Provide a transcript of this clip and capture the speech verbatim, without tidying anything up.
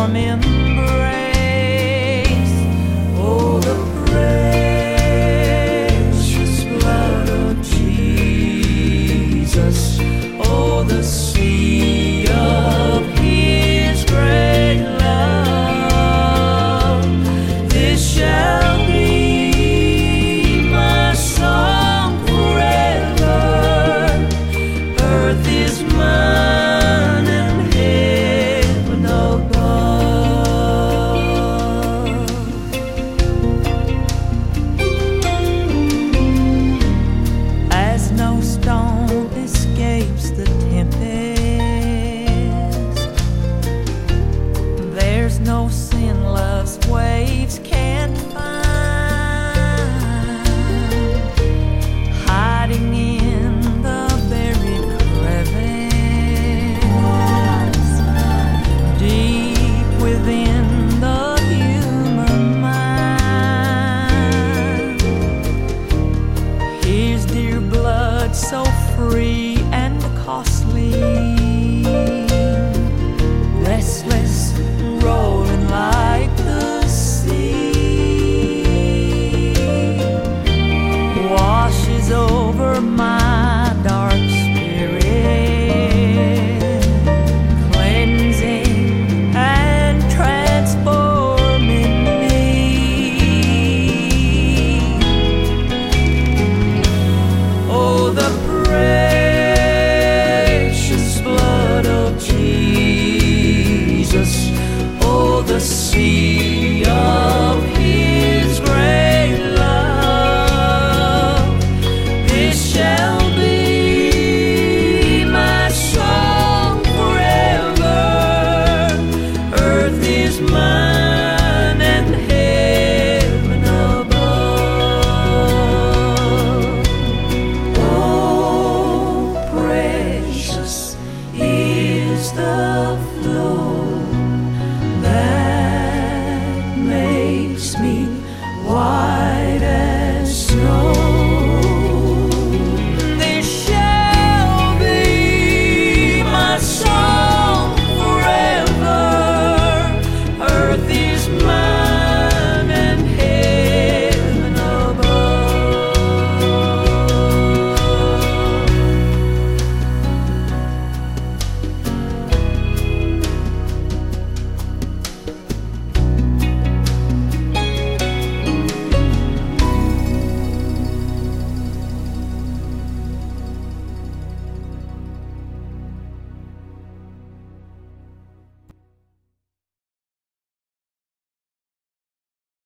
warm embrace. Oh, the precious blood of Jesus. Oh, the sea of His great love. This shall be my song forever. Earth is mine and heaven above. As no stone escapes the tempest, there's no sin love's waves can't find. Hiding in the buried crevice, deep within the human mind, His dear blood so free and costly, restless, rolling like the sea, washes over my dark spirit, cleansing and transforming me. Oh, the precious blood of Jesus. Oh, the sea of His great love. This shall be my song forever. Earth is mine.